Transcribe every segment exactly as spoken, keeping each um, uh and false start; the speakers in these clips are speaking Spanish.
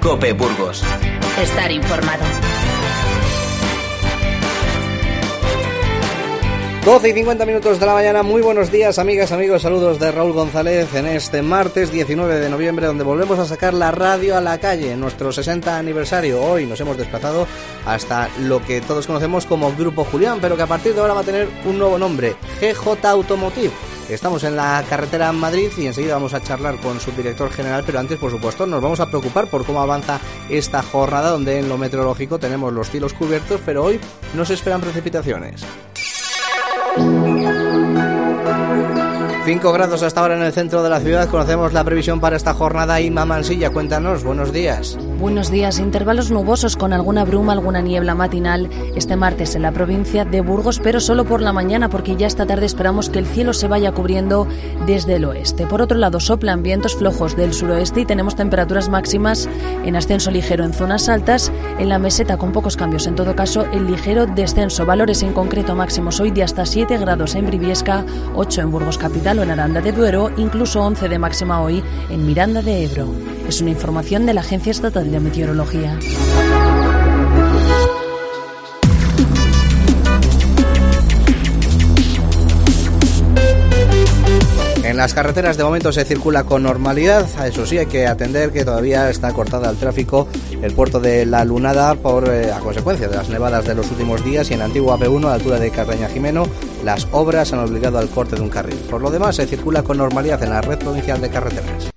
COPE Burgos. Estar informado. doce y cincuenta minutos de la mañana, muy buenos días amigas, amigos, saludos de Raúl González en este martes diecinueve de noviembre, donde volvemos a sacar la radio a la calle en nuestro sesenta aniversario. Hoy nos hemos desplazado hasta lo que todos conocemos como Grupo Julián, pero que a partir de ahora va a tener un nuevo nombre, G J Automotive. Estamos en la carretera en Madrid y enseguida vamos a charlar con su director general, pero antes, por supuesto, nos vamos a preocupar por cómo avanza esta jornada, donde en lo meteorológico tenemos los cielos cubiertos, pero hoy no se esperan precipitaciones. cinco grados hasta ahora en el centro de la ciudad. Conocemos la previsión para esta jornada. Inma Mansilla, cuéntanos, buenos días. Buenos días, intervalos nubosos con alguna bruma, alguna niebla matinal este martes en la provincia de Burgos, pero solo por la mañana, porque ya esta tarde esperamos que el cielo se vaya cubriendo desde el oeste. Por otro lado, soplan vientos flojos del suroeste y tenemos temperaturas máximas en ascenso ligero en zonas altas, en la meseta con pocos cambios, en todo caso el ligero descenso. Valores en concreto máximos hoy de hasta siete grados en Briviesca, ocho en Burgos capital o en Aranda de Duero, incluso once de máxima hoy en Miranda de Ebro. Es una información de la Agencia Estatal de Meteorología. En las carreteras de momento se circula con normalidad, eso sí hay que atender que todavía está cortada el tráfico el puerto de La Lunada por eh, a consecuencia de las nevadas de los últimos días, y en la antigua A P uno a la altura de Carreña Jimeno las obras han obligado al corte de un carril. Por lo demás se circula con normalidad en la red provincial de carreteras.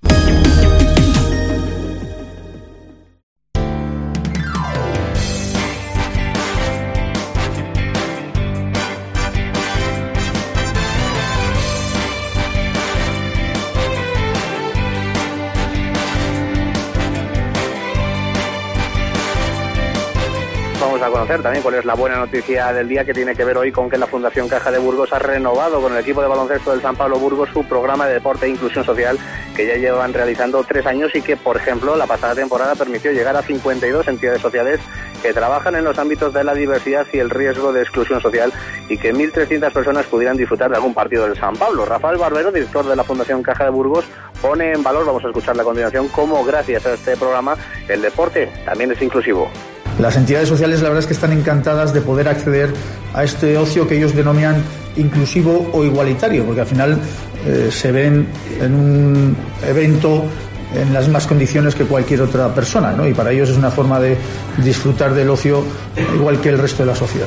A conocer también cuál es la buena noticia del día, que tiene que ver hoy con que la Fundación Caja de Burgos ha renovado con el equipo de baloncesto del San Pablo Burgos su programa de deporte e inclusión social, que ya llevan realizando tres años y que, por ejemplo, la pasada temporada permitió llegar a cincuenta y dos entidades sociales que trabajan en los ámbitos de la diversidad y el riesgo de exclusión social, y que mil trescientas personas pudieran disfrutar de algún partido del San Pablo. Rafael Barbero, director de la Fundación Caja de Burgos, pone en valor, vamos a escuchar a continuación, cómo gracias a este programa el deporte también es inclusivo. Las entidades sociales la verdad es que están encantadas de poder acceder a este ocio que ellos denominan inclusivo o igualitario, porque al final eh, se ven en un evento en las mismas condiciones que cualquier otra persona, ¿no? Y para ellos es una forma de disfrutar del ocio igual que el resto de la sociedad.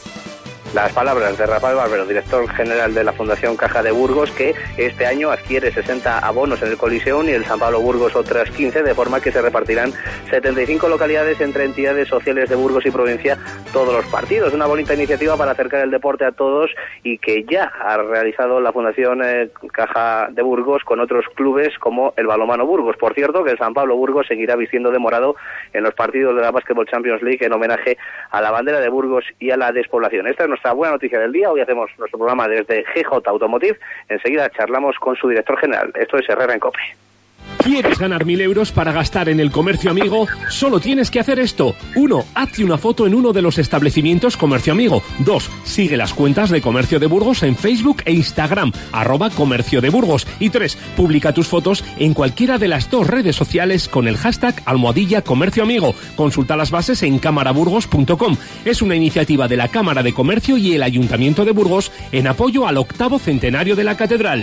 Las palabras de Rafael Barbero, director general de la Fundación Caja de Burgos, que este año adquiere sesenta abonos en el Coliseum y el San Pablo Burgos otras quince, de forma que se repartirán setenta y cinco localidades entre entidades sociales de Burgos y provincia todos los partidos. Una bonita iniciativa para acercar el deporte a todos, y que ya ha realizado la Fundación eh, Caja de Burgos con otros clubes como el Balonmano Burgos. Por cierto, que el San Pablo Burgos seguirá vistiendo de morado en los partidos de la Basketball Champions League en homenaje a la bandera de Burgos y a la despoblación. Esta es nuestra buena noticia del día. Hoy hacemos nuestro programa desde G J Automotive. Enseguida charlamos con su director general. Esto es Herrera en COPE. ¿Quieres ganar mil euros para gastar en el Comercio Amigo? Solo tienes que hacer esto. uno. Hazte una foto en uno de los establecimientos Comercio Amigo. dos. Sigue las cuentas de Comercio de Burgos en Facebook e Instagram, arroba Comercio de Burgos. Y tres. Publica tus fotos en cualquiera de las dos redes sociales con el hashtag almohadilla Comercio Amigo. Consulta las bases en cámaraburgos punto com. Es una iniciativa de la Cámara de Comercio y el Ayuntamiento de Burgos en apoyo al octavo centenario de la Catedral.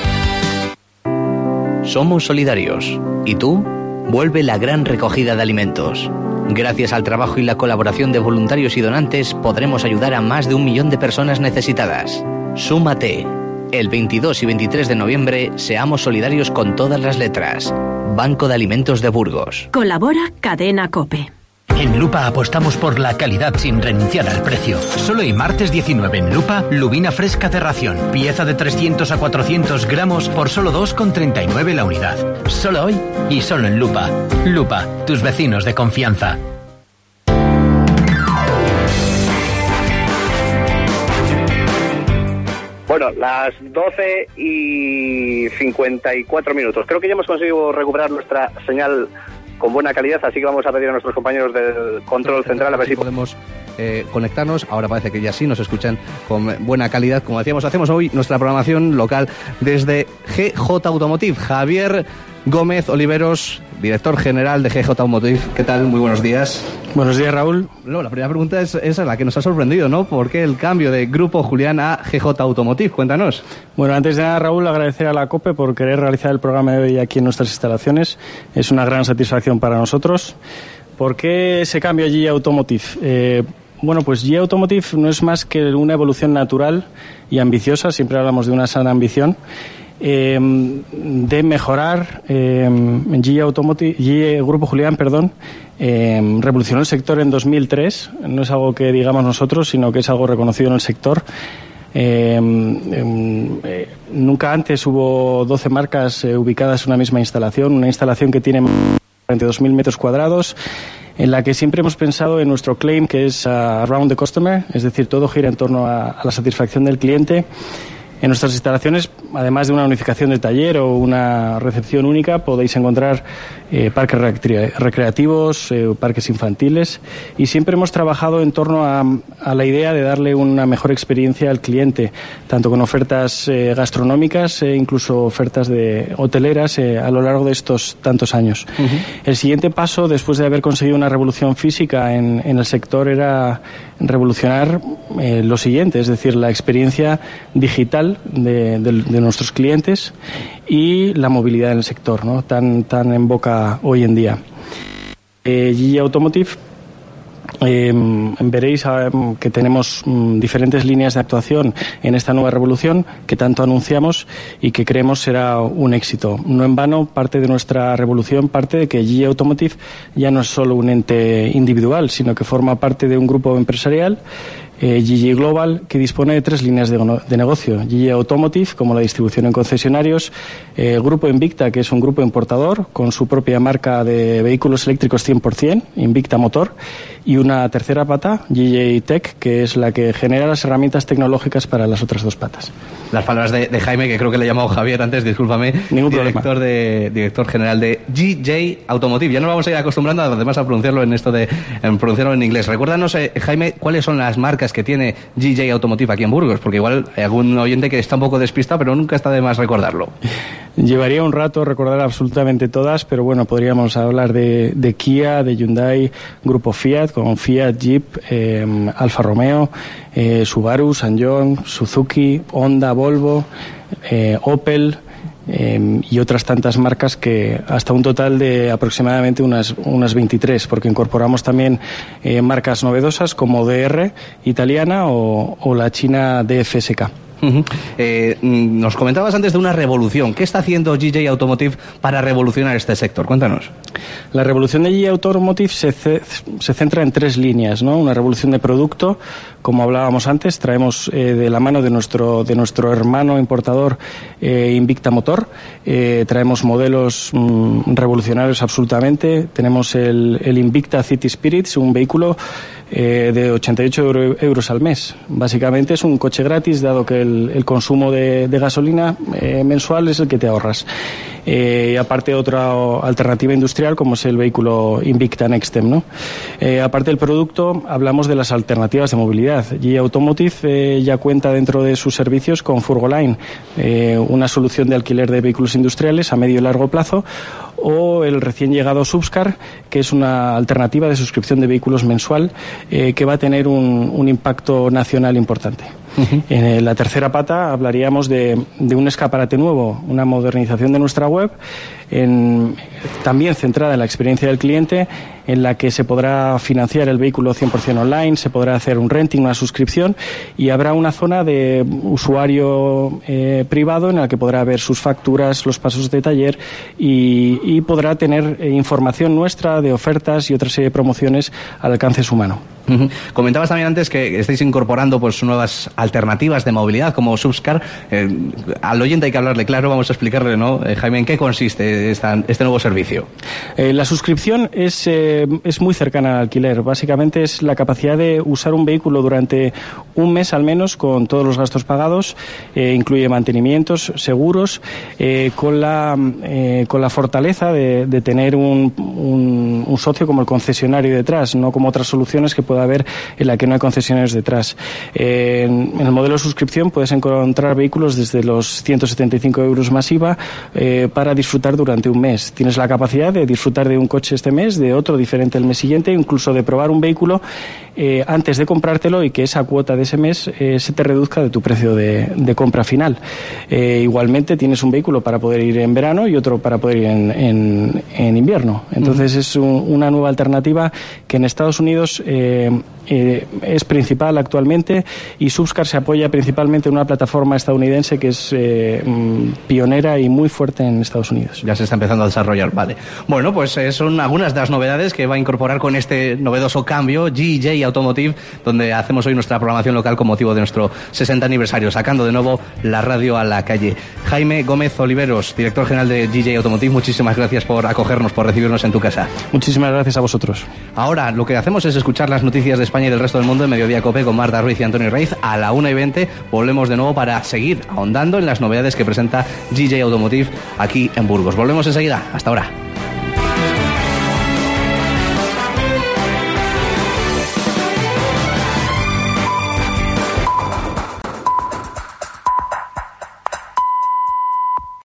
Somos solidarios. ¿Y tú? Vuelve la gran recogida de alimentos. Gracias al trabajo y la colaboración de voluntarios y donantes, podremos ayudar a más de un millón de personas necesitadas. Súmate. El veintidós y veintitrés de noviembre, seamos solidarios con todas las letras. Banco de Alimentos de Burgos. Colabora Cadena COPE. En Lupa apostamos por la calidad sin renunciar al precio. Solo el martes diecinueve en Lupa, lubina fresca de ración. Pieza de trescientos a cuatrocientos gramos por solo dos con treinta y nueve la unidad. Solo hoy y solo en Lupa. Lupa, tus vecinos de confianza. Bueno, las doce y cincuenta y cuatro minutos. Creo que ya hemos conseguido recuperar nuestra señal con buena calidad, así que vamos a pedir a nuestros compañeros del control central a ver si podemos eh, conectarnos. Ahora parece que ya sí nos escuchan con buena calidad. Como decíamos, hacemos hoy nuestra programación local desde G J Automotive. Javier Gómez Oliveros, director general de G J Automotive. ¿Qué tal? Muy buenos días. Buenos días, Raúl. No, la primera pregunta es esa, la que nos ha sorprendido, ¿no? ¿Por qué el cambio de Grupo Julián a G J Automotive? Cuéntanos. Bueno, antes de nada, Raúl, agradecer a la COPE por querer realizar el programa de hoy aquí en nuestras instalaciones. Es una gran satisfacción para nosotros. ¿Por qué ese cambio a G J Automotive? Eh, bueno, pues G J Automotive no es más que una evolución natural y ambiciosa, siempre hablamos de una sana ambición, Eh, de mejorar eh, G J Automotive, G J Grupo Julián, perdón, eh, revolucionó el sector en dos mil tres. No es algo que digamos nosotros, sino que es algo reconocido en el sector. Eh, eh, nunca antes hubo doce marcas eh, ubicadas en una misma instalación, una instalación que tiene cuarenta y dos mil metros cuadrados, en la que siempre hemos pensado en nuestro claim, que es uh, around the customer, es decir, todo gira en torno a, a la satisfacción del cliente. En nuestras instalaciones, además de una unificación de taller o una recepción única, podéis encontrar eh, parques recre- recreativos, eh, parques infantiles, y siempre hemos trabajado en torno a, a la idea de darle una mejor experiencia al cliente, tanto con ofertas eh, gastronómicas e incluso ofertas de hoteleras eh, a lo largo de estos tantos años. Uh-huh. El siguiente paso, después de haber conseguido una revolución física en, en el sector, era revolucionar eh, lo siguiente, es decir, la experiencia digital De, de, de nuestros clientes y la movilidad en el sector, ¿no? tan, tan en boca hoy en día. Eh, G J Automotive, eh, veréis eh, que tenemos mm, diferentes líneas de actuación en esta nueva revolución que tanto anunciamos y que creemos será un éxito. No en vano, parte de nuestra revolución parte de que G J Automotive ya no es solo un ente individual, sino que forma parte de un grupo empresarial, Eh, G J Global, que dispone de tres líneas de, de negocio: G J Automotive, como la distribución en concesionarios, eh, el grupo Invicta, que es un grupo importador con su propia marca de vehículos eléctricos cien por ciento, Invicta Motor, y una tercera pata, G J Tech, que es la que genera las herramientas tecnológicas para las otras dos patas. Las palabras de, de Jaime, que creo que le he llamado Javier antes, discúlpame. Ningún director problema. de Director general de G J Automotive. Ya nos vamos a ir acostumbrando además a pronunciarlo en esto de en pronunciarlo en inglés. Recuérdanos, eh, Jaime, cuáles son las marcas que tiene G J Automotive aquí en Burgos, porque igual hay algún oyente que está un poco despistado, pero nunca está de más recordarlo. Llevaría un rato recordar absolutamente todas, pero bueno, podríamos hablar de, de Kia, de Hyundai, Grupo Fiat, con Fiat, Jeep, eh, Alfa Romeo, eh, Subaru, Sanyong, Suzuki, Honda, Volvo, eh, Opel, Eh, y otras tantas marcas, que hasta un total de aproximadamente unas, unas veintitrés, porque incorporamos también eh, marcas novedosas como D R italiana o, o la china D F S K. Uh-huh. Eh, nos comentabas antes de una revolución. ¿Qué está haciendo G J Automotive para revolucionar este sector? Cuéntanos. La revolución de G J Automotive se, ce- se centra en tres líneas, ¿no? Una revolución de producto, como hablábamos antes, traemos eh, de la mano de nuestro de nuestro hermano importador eh, Invicta Motor, eh, traemos modelos mm, revolucionarios absolutamente. Tenemos el, el Invicta City Spirits, un vehículo eh, de ochenta y ocho euro, euros al mes. Básicamente es un coche gratis, dado que el, el consumo de, de gasolina eh, mensual es el que te ahorras. Eh, y aparte otra alternativa industrial como es el vehículo Invicta Nextem, ¿no? Eh, aparte del producto, hablamos de las alternativas de movilidad. G J Automotive eh, ya cuenta dentro de sus servicios con Furgoline, eh, una solución de alquiler de vehículos industriales a medio y largo plazo, o el recién llegado Subscar, que es una alternativa de suscripción de vehículos mensual eh, que va a tener un, un impacto nacional importante. Uh-huh. En la tercera pata hablaríamos de, de un escaparate nuevo, una modernización de nuestra web, en, también centrada en la experiencia del cliente, en la que se podrá financiar el vehículo cien por ciento online, se podrá hacer un renting, una suscripción, y habrá una zona de usuario eh, privado en la que podrá ver sus facturas, los pasos de taller, y, y podrá tener eh, información nuestra de ofertas y otra serie de promociones al alcance de su mano. Uh-huh. Comentabas también antes que estáis incorporando pues nuevas alternativas de movilidad como Subscar. Eh, al oyente hay que hablarle claro, vamos a explicarle, ¿no, eh, Jaime, en qué consiste esta, este nuevo servicio? Eh, la suscripción es, eh, es muy cercana al alquiler. Básicamente es la capacidad de usar un vehículo durante un mes al menos con todos los gastos pagados, eh, incluye mantenimientos, seguros, eh, con, la, eh, con la fortaleza de, de tener un, un, un socio como el concesionario detrás, no como otras soluciones que puedan pueda haber en la que no hay concesionarios detrás. Eh, en, en el modelo de suscripción puedes encontrar vehículos desde los ciento setenta y cinco euros más I V A eh, para disfrutar durante un mes. Tienes la capacidad de disfrutar de un coche este mes, de otro diferente el mes siguiente, incluso de probar un vehículo eh, antes de comprártelo y que esa cuota de ese mes eh, se te reduzca de tu precio de, de compra final. Eh, igualmente tienes un vehículo para poder ir en verano y otro para poder ir en, en, en invierno. Entonces mm. es un, una nueva alternativa que en Estados Unidos eh, eh, es principal actualmente, y Subscar se apoya principalmente en una plataforma estadounidense que es eh, pionera y muy fuerte en Estados Unidos. Ya se está empezando a desarrollar, vale. Bueno, pues eh, son algunas de las novedades que va a incorporar con este novedoso cambio G J Automotive, donde hacemos hoy nuestra programación local con motivo de nuestro sesenta aniversario, sacando de nuevo la radio a la calle. Jaime Gómez Oliveros, director general de G J Automotive, muchísimas gracias por acogernos, por recibirnos en tu casa. Muchísimas gracias a vosotros. Ahora lo que hacemos es escuchar las noticias de España y del resto del mundo en Mediodía Cope con Marta Ruiz y Antonio Raiz. A la una y veinte volvemos de nuevo para seguir ahondando en las novedades que presenta G J Automotive aquí en Burgos. Volvemos enseguida. Hasta ahora.